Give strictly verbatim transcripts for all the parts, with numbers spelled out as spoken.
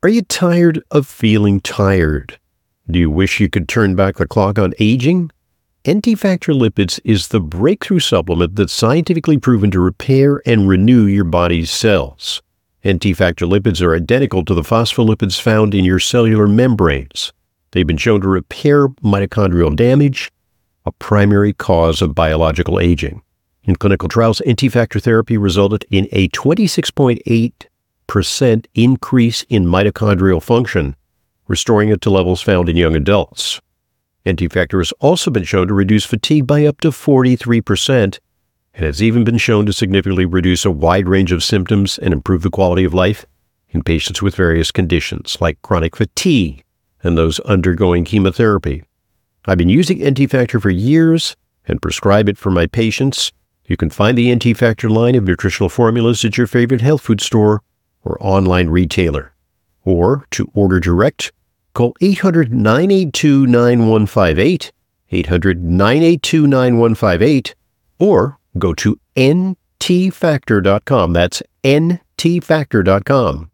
Are you tired of feeling tired? Do you wish you could turn back the clock on aging? N T Factor Lipids is the breakthrough supplement that's scientifically proven to repair and renew your body's cells. N T Factor Lipids are identical to the phospholipids found in your cellular membranes. They've been shown to repair mitochondrial damage, a primary cause of biological aging. In clinical trials, N T Factor therapy resulted in a twenty-six point eight percent increase in mitochondrial function, restoring it to levels found in young adults. N T Factor has also been shown to reduce fatigue by up to forty-three percent, and has even been shown to significantly reduce a wide range of symptoms and improve the quality of life in patients with various conditions like chronic fatigue and those undergoing chemotherapy. I've been using N T Factor for years and prescribe it for my patients. You can find the N T Factor line of nutritional formulas at your favorite health food store or online retailer. Or to order direct, call eight hundred, nine eight two, nine one five eight, eight hundred, nine eight two, nine one five eight, or go to N T factor dot com. That's N T factor dot com.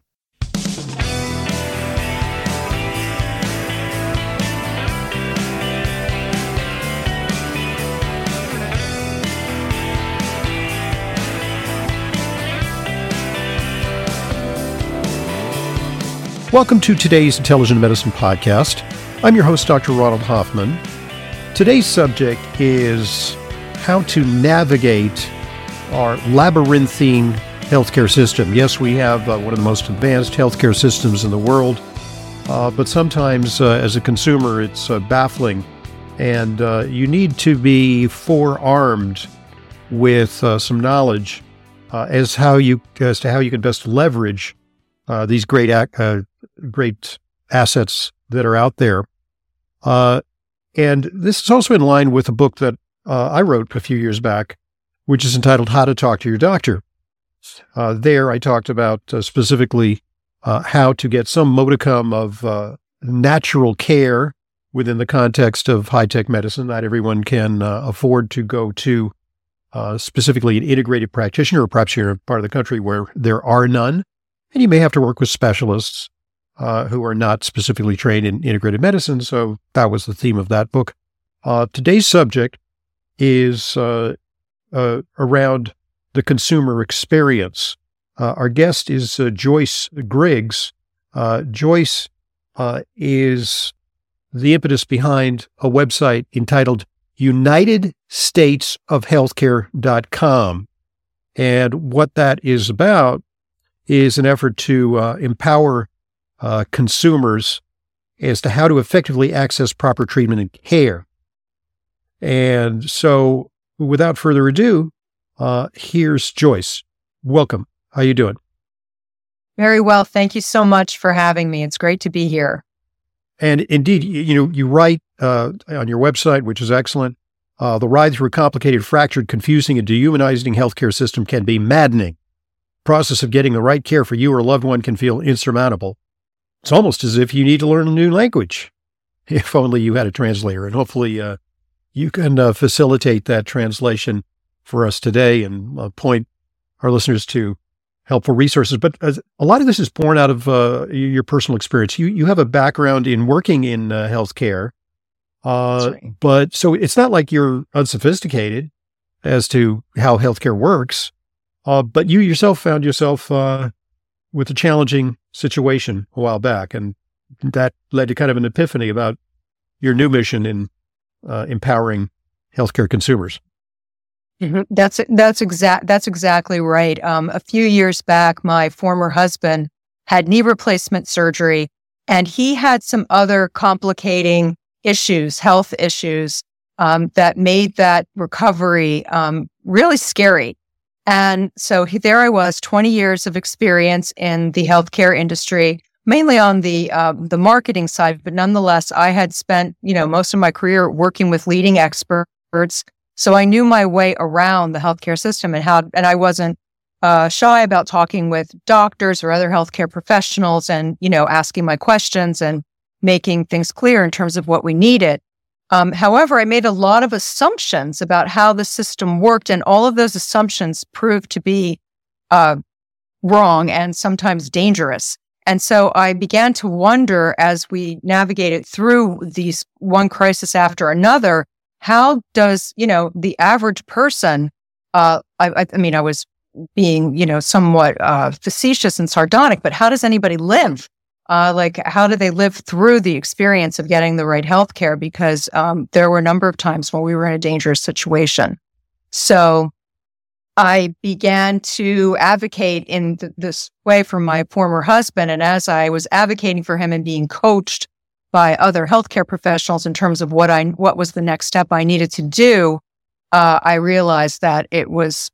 Welcome to today's Intelligent Medicine Podcast. I'm your host, Doctor Ronald Hoffman. Today's subject is how to navigate our labyrinthine healthcare system. Yes, we have uh, one of the most advanced healthcare systems in the world, uh, but sometimes uh, as a consumer, it's uh, baffling, and uh, you need to be forearmed with uh, some knowledge uh, as how you as to how you can best leverage uh, these great ac- uh, great assets that are out there. Uh, and this is also in line with a book that uh, I wrote a few years back, which is entitled How to Talk to Your Doctor. Uh, there I talked about uh, specifically uh, how to get some modicum of uh, natural care within the context of high-tech medicine. Not everyone can uh, afford to go to uh, specifically an integrated practitioner, or perhaps you're in a part of the country where there are none, and you may have to work with specialists Uh, who are not specifically trained in integrated medicine. So that was the theme of that book. Uh, today's subject is uh, uh, around the consumer experience. Uh, our guest is uh, Joyce Griggs. Uh, Joyce uh, is the impetus behind a website entitled United States of Healthcare dot com. And what that is about is an effort to uh, empower Uh, consumers as to how to effectively access proper treatment and care. And so, without further ado, uh, here's Joyce. Welcome. How you doing? Very well. Thank you so much for having me. It's great to be here. And indeed, you, you know, you write uh, on your website, which is excellent, uh, the ride through a complicated, fractured, confusing, and dehumanizing healthcare system can be maddening. The process of getting the right care for you or a loved one can feel insurmountable. It's almost as if you need to learn a new language, if only you had a translator. And hopefully uh, you can uh, facilitate that translation for us today and uh, point our listeners to helpful resources. But uh, a lot of this is born out of uh, your personal experience. You you have a background in working in uh, healthcare, uh, right. But so it's not like you're unsophisticated as to how healthcare works, uh, but you yourself found yourself uh, with a challenging situation a while back, and that led to kind of an epiphany about your new mission in uh, empowering healthcare consumers. Mm-hmm. That's that's exact that's exactly right. Um, a few years back, my former husband had knee replacement surgery, and he had some other complicating issues, health issues, um, that made that recovery um, really scary. And so he, there I was, twenty years of experience in the healthcare industry, mainly on the uh, the marketing side, but nonetheless, I had spent you know most of my career working with leading experts, so I knew my way around the healthcare system and how. And I wasn't uh, shy about talking with doctors or other healthcare professionals, and you know asking my questions and making things clear in terms of what we needed. Um, however, I made a lot of assumptions about how the system worked, and all of those assumptions proved to be uh, wrong and sometimes dangerous. And so I began to wonder as we navigated through these one crisis after another, how does, you know, the average person, uh, I, I mean, I was being, you know, somewhat uh, facetious and sardonic, but how does anybody live? Uh, like, how do they live through the experience of getting the right health care? Because um, there were a number of times when we were in a dangerous situation. So I began to advocate in th- this way for my former husband. And as I was advocating for him and being coached by other healthcare professionals in terms of what I what was the next step I needed to do, uh, I realized that it was,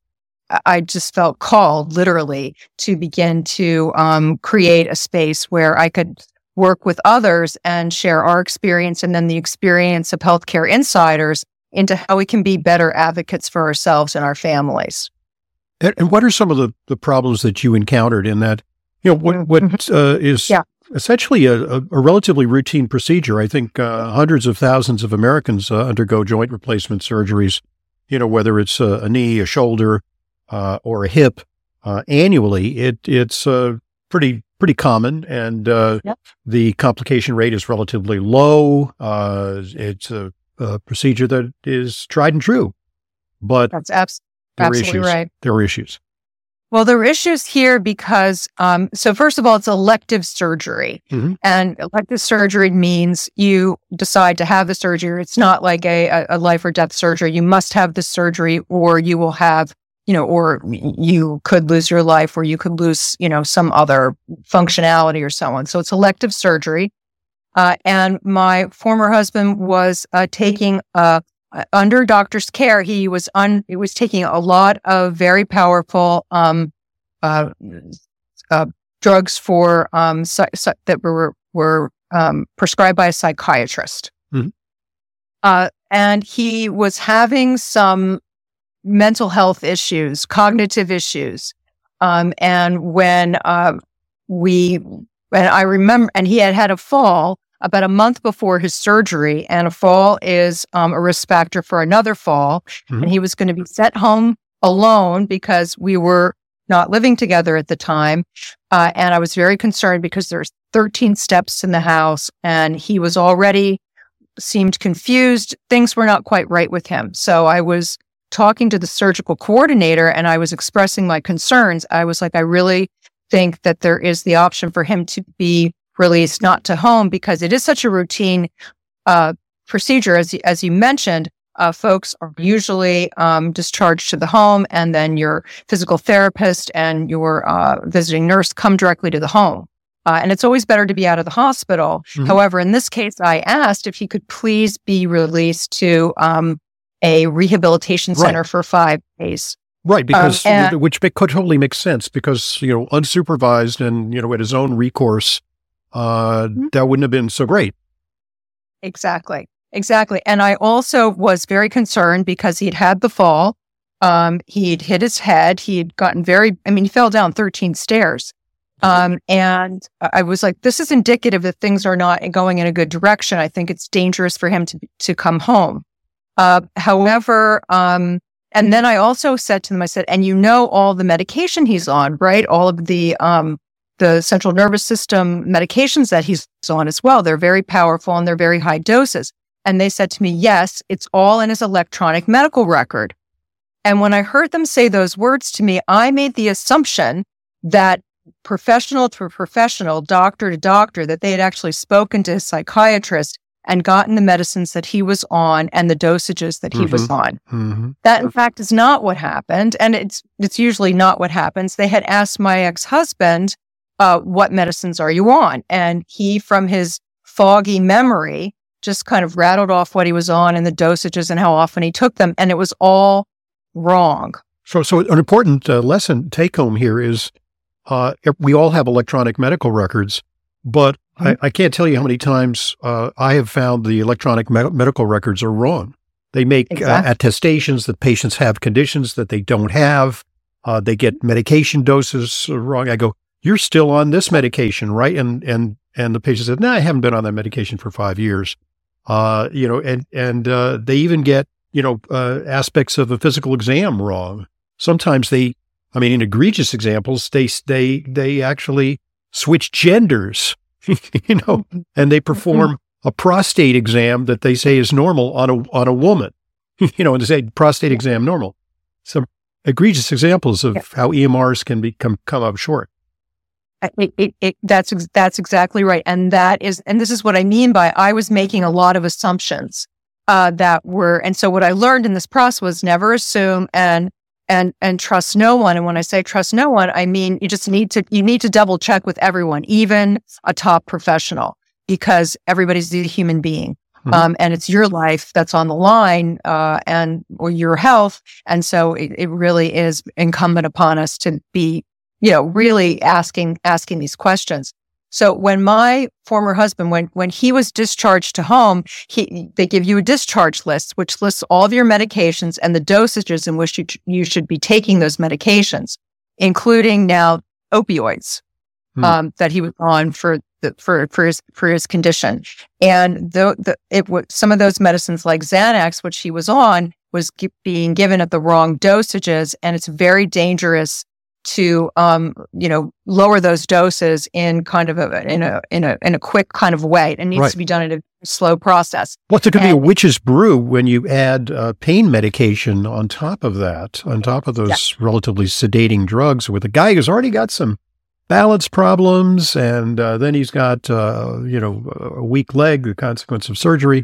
I just felt called literally to begin to um, create a space where I could work with others and share our experience and then the experience of healthcare insiders into how we can be better advocates for ourselves and our families. And, and what are some of the, the problems that you encountered in that, you know, what, what uh, is yeah. essentially a, a, a relatively routine procedure? I think uh, hundreds of thousands of Americans uh, undergo joint replacement surgeries, you know, whether it's a, a knee, a shoulder, uh, or a hip uh, annually. It, it's uh, pretty pretty common, and uh, yep. the complication rate is relatively low. Uh, it's a a procedure that is tried and true, but that's abs- there absolutely issues. right. There are issues. Well, there are issues here because, um, so first of all, it's elective surgery, mm-hmm. and elective surgery means you decide to have the surgery. It's not like a, a life or death surgery. You must have the surgery, or you will have, you know, or you could lose your life, or you could lose, you know, some other functionality or so on. So it's elective surgery. Uh, and my former husband was uh, taking, uh, under doctor's care, he was un, he was taking a lot of very powerful um, uh, uh, drugs for um, psy- psy- that were were um, prescribed by a psychiatrist. Mm-hmm. Uh, and he was having some mental health issues, cognitive issues. Um, and when uh, we, and I remember, and he had had a fall about a month before his surgery, and a fall is um, a risk factor for another fall. Mm-hmm. And he was going to be sent home alone because we were not living together at the time. Uh, and I was very concerned because there's thirteen steps in the house, and he was already seemed confused. Things were not quite right with him. So I was talking to the surgical coordinator, and I was expressing my concerns. I was like, I really think that there is the option for him to be released, not to home, because it is such a routine uh, procedure. As, as you mentioned, uh, folks are usually um, discharged to the home, and then your physical therapist and your uh, visiting nurse come directly to the home. Uh, and it's always better to be out of the hospital. Mm-hmm. However, in this case, I asked if he could please be released to um, a rehabilitation center right. for five days. Right, because um, and, which could totally make sense, because, you know, unsupervised and, you know, at his own recourse, uh, mm-hmm. that wouldn't have been so great. Exactly. Exactly. And I also was very concerned because he'd had the fall. Um, he'd hit his head. He had gotten very, I mean, he fell down thirteen stairs. Um, and I was like, this is indicative that things are not going in a good direction. I think it's dangerous for him to, to come home. Uh, however, um, and then I also said to them, I said, and you know, all the medication he's on, right? All of the, um, the central nervous system medications that he's on as well. They're very powerful and they're very high doses. And they said to me, yes, it's all in his electronic medical record. And when I heard them say those words to me, I made the assumption that professional to professional, doctor to doctor, that they had actually spoken to his psychiatrist and gotten the medicines that he was on and the dosages that he mm-hmm. was on. Mm-hmm. That, in fact, is not what happened. And it's it's usually not what happens. They had asked my ex-husband, uh, what medicines are you on? And he, from his foggy memory, just kind of rattled off what he was on and the dosages and how often he took them. And it was all wrong. So, so an important uh, lesson take home here is uh, we all have electronic medical records, but mm-hmm. I, I can't tell you how many times uh, I have found the electronic me- medical records are wrong. They make exactly. uh, attestations that patients have conditions that they don't have. Uh, they get medication doses wrong. I go, you're still on this medication, right? And and and the patient said, no, I haven't been on that medication for five years. Uh, you know, and and uh, they even get, you know, uh, aspects of a physical exam wrong. Sometimes they, I mean, in egregious examples, they they they actually switch genders, you know, and they perform a prostate exam that they say is normal on a on a woman, you know, and they say prostate exam normal. Some egregious examples of yeah. how E M Rs can become come up short. It, it, it, that's that's exactly right, and that is, and this is what I mean by I was making a lot of assumptions uh, that were, and so what I learned in this process was never assume and and and trust no one. And when I say trust no one, I mean you just need to you need to double check with everyone, even a top professional, because everybody's a human being, mm-hmm. um, and it's your life that's on the line, uh, and or your health, and so it, it really is incumbent upon us to be, you know, really asking, asking these questions. So when my former husband, when, when he was discharged to home, he, they give you a discharge list, which lists all of your medications and the dosages in which you, you should be taking those medications, including now opioids, hmm. um, that he was on for the, for, for his, for his condition. And the, the, it was some of those medicines like Xanax, which he was on, was g- being given at the wrong dosages. And it's very dangerous to, um, you know, lower those doses in kind of a, in a, in a, in a quick kind of way. It needs right. to be done in a slow process. Well, it could and, be a witch's brew when you add uh, pain medication on top of that, on top of those yeah. relatively sedating drugs with a guy who's already got some balance problems. And uh, then he's got, uh, you know, a weak leg, the consequence of surgery.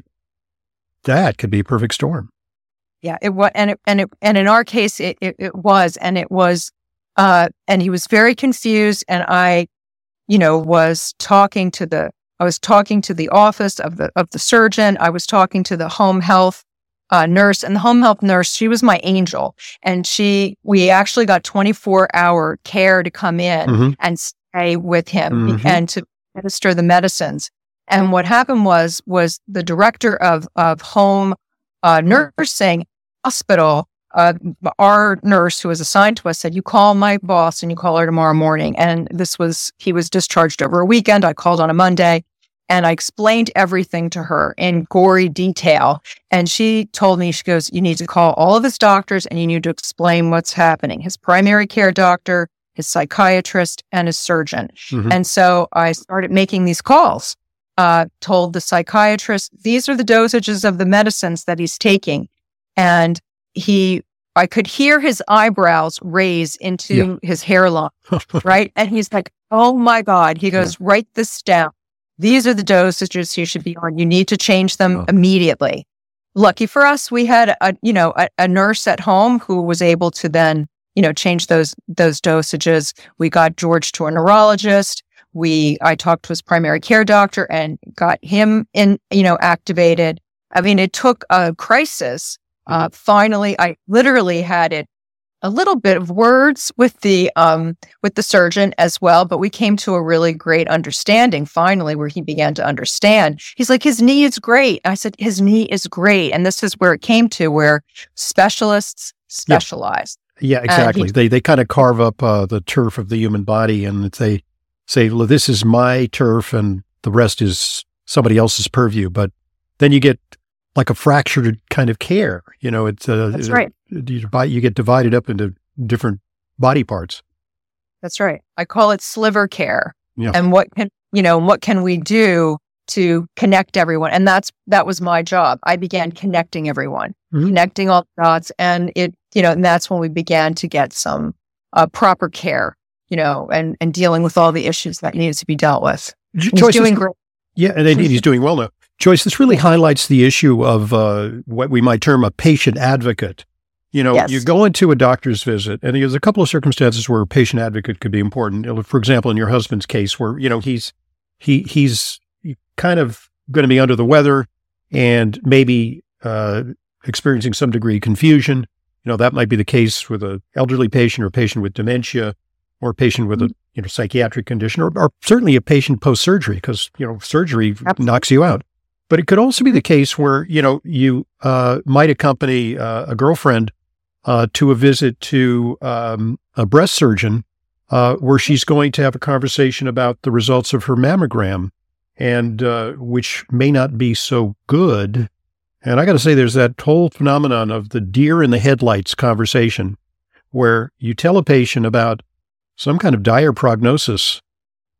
That could be a perfect storm. Yeah, it was. And it, and it, and in our case, it, it, it was, and it was, Uh, and he was very confused. And I, you know, was talking to the, I was talking to the office of the, of the surgeon. I was talking to the home health uh, nurse, and the home health nurse, she was my angel. And she, we actually got twenty-four hour care to come in mm-hmm. and stay with him mm-hmm. and to administer the medicines. And what happened was, was the director of, of home uh, nursing hospital, Uh, our nurse who was assigned to us said, you call my boss and you call her tomorrow morning. And this was, he was discharged over a weekend. I called on a Monday and I explained everything to her in gory detail. And she told me, she goes, you need to call all of his doctors and you need to explain what's happening. His primary care doctor, his psychiatrist, and his surgeon. Mm-hmm. And so I started making these calls, uh, told the psychiatrist, these are the dosages of the medicines that he's taking. And he, I could hear his eyebrows raise into yeah. his hairline, right? And he's like, oh my God. He goes, yeah. write this down. These are the dosages you should be on. You need to change them oh. immediately. Lucky for us, we had a, you know, a, a nurse at home who was able to then, you know, change those, those dosages. We got George to a neurologist. We, I talked to his primary care doctor and got him in, you know, activated. I mean, it took a crisis. Uh, finally, I literally had it a little bit of words with the um, with the surgeon as well, but we came to a really great understanding finally, where he began to understand. He's like, his knee is great. I said, his knee is great, and this is where it came to, where specialists specialize. Yeah, yeah exactly. He, they they kind of carve up uh, the turf of the human body, and they say, well, this is my turf, and the rest is somebody else's purview. But then you get like a fractured kind of care, you know, it's, uh, that's right. You, you get divided up into different body parts. That's right. I call it sliver care. Yeah. And what can, you know, what can we do to connect everyone? And that's, that was my job. I began connecting everyone, mm-hmm. connecting all the dots. And it, you know, and that's when we began to get some uh, proper care, you know, and, and dealing with all the issues that needed to be dealt with. He's Joyce doing great. Yeah. And indeed, he's doing well now. Joyce, this really highlights the issue of uh, what we might term a patient advocate. You know, yes. you go into a doctor's visit, and there's a couple of circumstances where a patient advocate could be important. For example, in your husband's case, where, you know, he's he he's kind of going to be under the weather and maybe uh, experiencing some degree of confusion. You know, that might be the case with an elderly patient or a patient with dementia or a patient with a you know psychiatric condition, or, or certainly a patient post-surgery, because, you know, surgery Absolutely. knocks you out. But it could also be the case where, you know, you uh, might accompany uh, a girlfriend uh, to a visit to um, a breast surgeon uh, where she's going to have a conversation about the results of her mammogram, and uh, which may not be so good. And I got to say, there's that whole phenomenon of the deer in the headlights conversation, where you tell a patient about some kind of dire prognosis,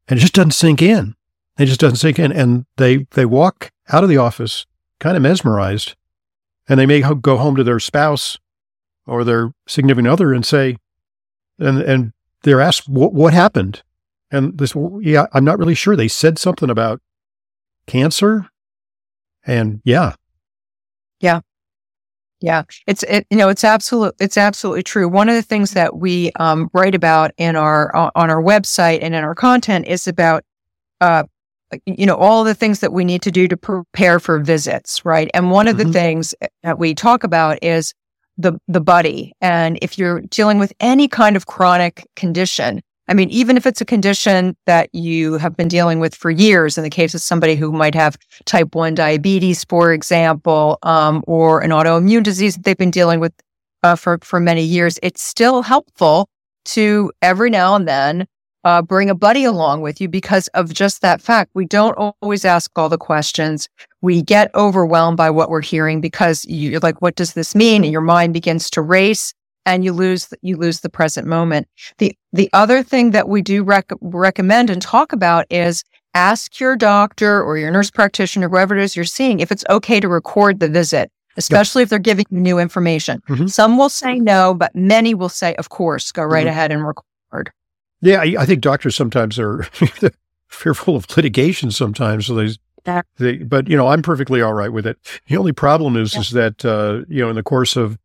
And it just doesn't sink in. It just doesn't sink in. And they, they walk out of the office kind of mesmerized, and they may ho- go home to their spouse or their significant other and say, and, and they're asked, what, what happened? And this, well, yeah, I'm not really sure. They said something about cancer. And yeah. Yeah. Yeah. It's, it, you know, it's absolute, it's absolutely true. One of the things that we um, write about in our, uh, on our website and in our content is about, uh, you know, all the things that we need to do to prepare for visits, right? And one of mm-hmm. the things that we talk about is the, the buddy. And if you're dealing with any kind of chronic condition, I mean, even if it's a condition that you have been dealing with for years, in the case of somebody who might have type one diabetes, for example, um, or an autoimmune disease that they've been dealing with uh, for, for many years, it's still helpful to every now and then uh, bring a buddy along with you because of just that fact. We don't always ask all the questions. We get overwhelmed by what we're hearing because you're like, what does this mean? And your mind begins to race. And you lose you lose the present moment. The the other thing that we do rec- recommend and talk about is ask your doctor or your nurse practitioner, whoever it is you're seeing, if it's okay to record the visit, especially yep. if they're giving you new information. Mm-hmm. Some will say no, but many will say, of course, go right mm-hmm. ahead and record. Yeah, I, I think doctors sometimes are fearful of litigation sometimes. So they, that, they, but you know, I'm perfectly all right with it. The only problem is, yeah. is that uh, you know, in the course of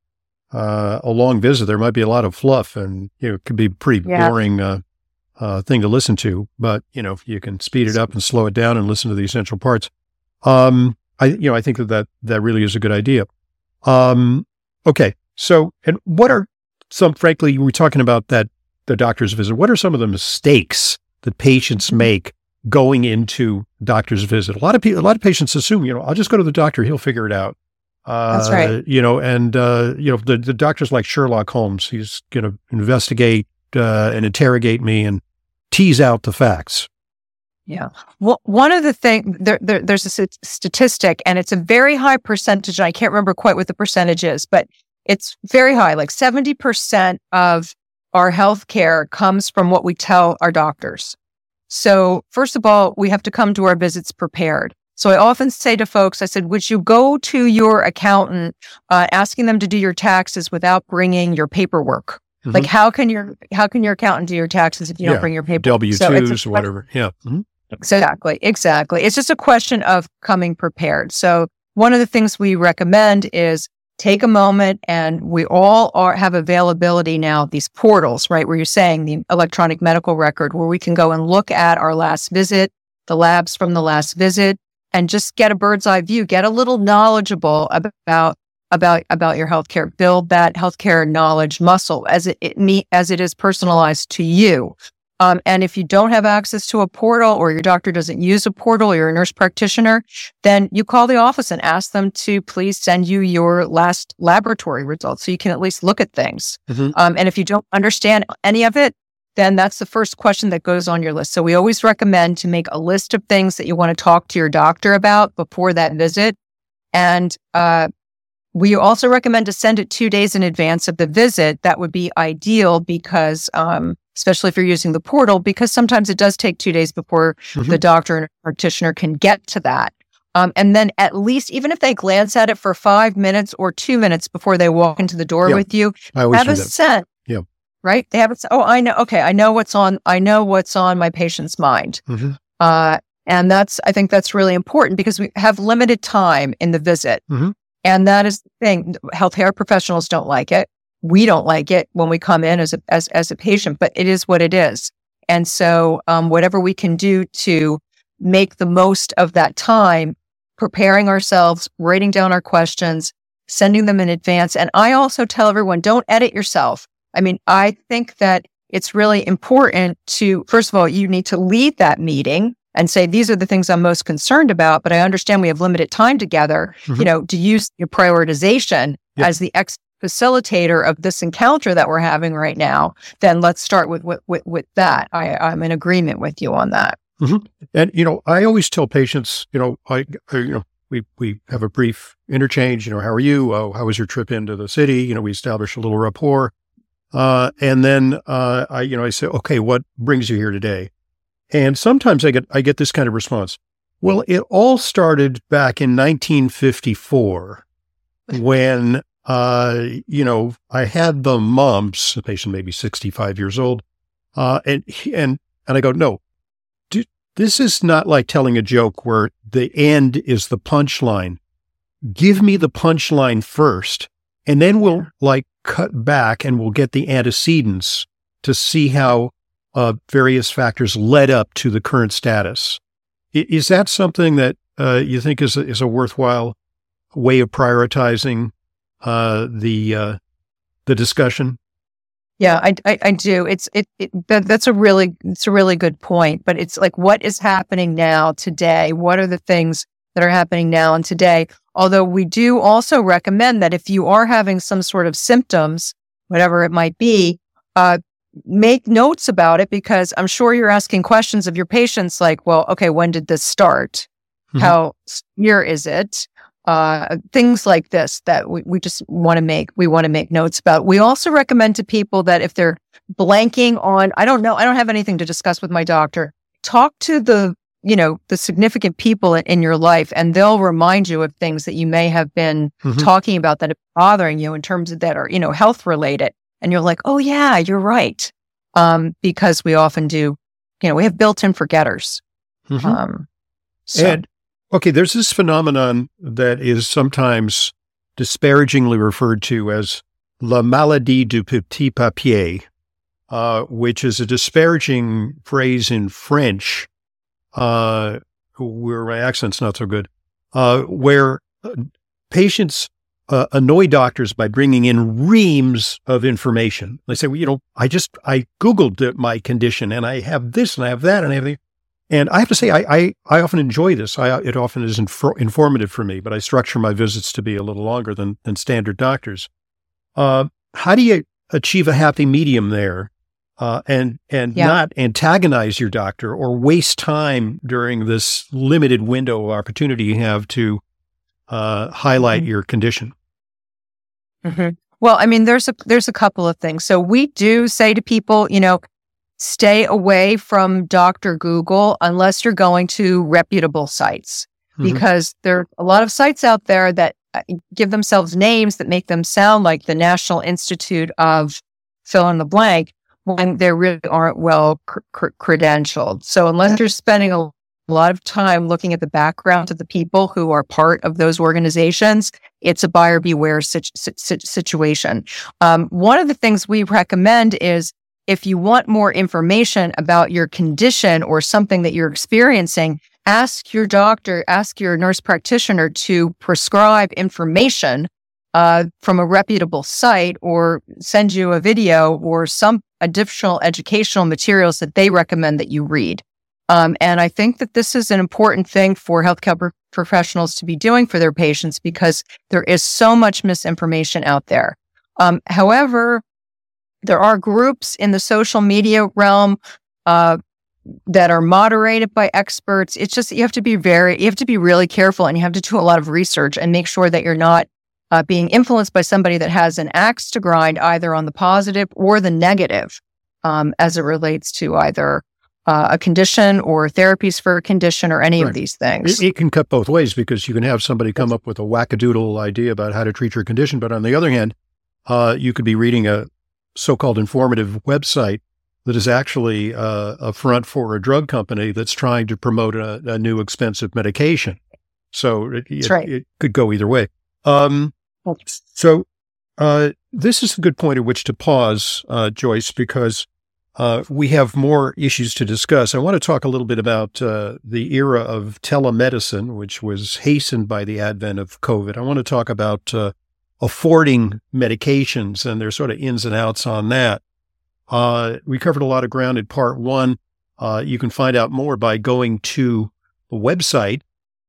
Uh, a long visit, there might be a lot of fluff, and you know it could be a pretty yeah. boring uh, uh, thing to listen to. But you know, if you can speed it up and slow it down and listen to the essential parts, um, I you know I think that that, that really is a good idea. Um, okay, so and what are some? Frankly, we were talking about that the doctor's visit. What are some of the mistakes that patients make going into doctor's visit? A lot of people, a lot of patients assume, you know, I'll just go to the doctor; he'll figure it out. Uh, That's right. You know, and, uh, you know, the, the doctor's like Sherlock Holmes. He's going to investigate uh, and interrogate me and tease out the facts. Yeah. Well, one of the things, there, there, there's a st- statistic, and it's a very high percentage. And I can't remember quite what the percentage is, but it's very high. Like seventy percent of our healthcare comes from what we tell our doctors. So first of all, we have to come to our visits prepared. So I often say to folks, I said, would you go to your accountant uh, asking them to do your taxes without bringing your paperwork? Mm-hmm. Like how can your how can your accountant do your taxes if you yeah. don't bring your paperwork? W twos so or whatever. Yeah. Mm-hmm. Exactly. Exactly. It's just a question of coming prepared. So one of the things we recommend is take a moment, and we all are have availability now, these portals, right, where you're saying the electronic medical record, where we can go and look at our last visit, the labs from the last visit, and just get a bird's eye view, get a little knowledgeable about about about your healthcare, build that healthcare knowledge muscle as it, it me as it is personalized to you. Um, and if you don't have access to a portal, or your doctor doesn't use a portal, or you're a nurse practitioner, then you call the office and ask them to please send you your last laboratory results so you can at least look at things. Mm-hmm. Um, and if you don't understand any of it, then that's the first question that goes on your list. So we always recommend to make a list of things that you want to talk to your doctor about before that visit. And uh, we also recommend to send it two days in advance of the visit. That would be ideal because, um, especially if you're using the portal, because sometimes it does take two days before mm-hmm. the doctor and practitioner can get to that. Um, and then at least, even if they glance at it for five minutes or two minutes before they walk into the door yeah. with you, have a sense. Yeah. Right? They haven't said, oh, I know. Okay. I know what's on, I know what's on my patient's mind. Mm-hmm. Uh, and that's, I think that's really important because we have limited time in the visit. Mm-hmm. And that is the thing. Healthcare professionals don't like it. We don't like it when we come in as a, as, as a patient, but it is what it is. And so, um, whatever we can do to make the most of that time, preparing ourselves, writing down our questions, sending them in advance. And I also tell everyone, don't edit yourself. I mean, I think that it's really important to, first of all, you need to lead that meeting and say, these are the things I'm most concerned about, but I understand we have limited time together, mm-hmm. you know, to use your prioritization yep. as the ex facilitator of this encounter that we're having right now. Then let's start with, with, with, with that. I, I'm in agreement with you on that. Mm-hmm. And, you know, I always tell patients, you know, I, you know, we, we have a brief interchange, you know, how are you? Oh, how was your trip into the city? You know, we establish a little rapport. Uh, and then, uh, I, you know, I say, okay, what brings you here today? And sometimes I get I get this kind of response. Well, it all started back in nineteen fifty-four when, uh, you know, I had the mumps. The patient may be sixty-five years old. Uh, and, and, and I go, no, do, this is not like telling a joke where the end is the punchline. Give me the punchline first, and then we'll like cut back and we'll get the antecedents to see how uh, various factors led up to the current status. I, is that something that uh, you think is a, is a worthwhile way of prioritizing uh, the uh, the discussion? Yeah, I, I, I do. It's it, it that, that's a really it's a really good point. But it's like, what is happening now today? What are the things that are happening now and today? Although we do also recommend that if you are having some sort of symptoms, whatever it might be, uh, make notes about it, because I'm sure you're asking questions of your patients like, well, okay, when did this start? Mm-hmm. How severe is it? Uh, things like this that we, we just want to make, we want to make notes about. We also recommend to people that if they're blanking on, I don't know, I don't have anything to discuss with my doctor, talk to the, you know, the significant people in, in your life, and they'll remind you of things that you may have been mm-hmm. talking about that are bothering you in terms of that are, you know, health related. And you're like, oh yeah, you're right. Um, because we often do, you know, we have built-in forgetters. Mm-hmm. Um, so. And okay, there's this phenomenon that is sometimes disparagingly referred to as la maladie du petit papier, uh, which is a disparaging phrase in French, uh, where my accent's not so good, uh, where uh, patients uh, annoy doctors by bringing in reams of information. They say, well, you know, I just, I Googled my condition and I have this and I have that and I have the, and I have to say, I, I, I often enjoy this. I, it often is inf- informative for me, but I structure my visits to be a little longer than, than standard doctors. Uh, how do you achieve a happy medium there uh, and and yeah. not antagonize your doctor or waste time during this limited window of opportunity you have to uh, highlight mm-hmm. your condition? Mm-hmm. Well, I mean, there's a there's a couple of things. So we do say to people, you know, stay away from Doctor Google unless you're going to reputable sites, mm-hmm. because there are a lot of sites out there that give themselves names that make them sound like the National Institute of fill in the blank when they really aren't well cr- cr- credentialed. So unless you're spending a lot of time looking at the background of the people who are part of those organizations, it's a buyer beware situ- situ- situation. Um, one of the things we recommend is, if you want more information about your condition or something that you're experiencing, ask your doctor, ask your nurse practitioner to prescribe information uh, from a reputable site, or send you a video or some additional educational materials that they recommend that you read. Um, and I think that this is an important thing for healthcare pro- professionals to be doing for their patients, because there is so much misinformation out there. Um, however, there are groups in the social media realm uh, that are moderated by experts. It's just, you have to be very, you have to be really careful, and you have to do a lot of research and make sure that you're not uh, being influenced by somebody that has an axe to grind either on the positive or the negative um, as it relates to either uh, a condition or therapies for a condition or any right. of these things. It, it can cut both ways, because you can have somebody come up with a wackadoodle idea about how to treat your condition. But on the other hand, uh, you could be reading a so-called informative website that is actually uh, a front for a drug company that's trying to promote a, a new expensive medication. So it, it, right. it could go either way. Um, so uh, this is a good point at which to pause, uh, Joyce, because uh, we have more issues to discuss. I want to talk a little bit about uh, the era of telemedicine, which was hastened by the advent of COVID. I want to talk about uh, affording medications and their sort of ins and outs on that. Uh, we covered a lot of ground in part one. Uh, you can find out more by going to the website,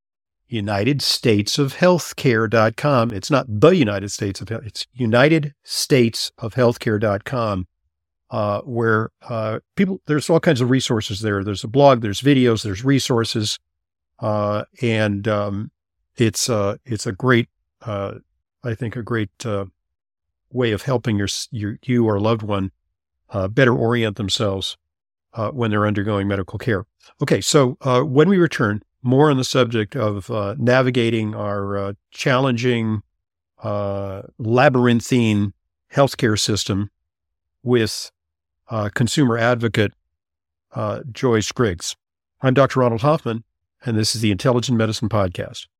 United States of Healthcare dot com. It's not the United States of Health, it's United States of Healthcare dot com, uh, where uh, people, there's all kinds of resources there. There's a blog, there's videos, there's resources, uh, and um, it's, uh, it's a great uh, I think a great uh, way of helping your, your you or loved one uh, better orient themselves uh, when they're undergoing medical care. Okay, so uh, when we return, more on the subject of uh, navigating our uh, challenging, uh, labyrinthine healthcare system with uh, consumer advocate uh, Joy Scriggs. I'm Doctor Ronald Hoffman, and this is the Intelligent Medicine Podcast.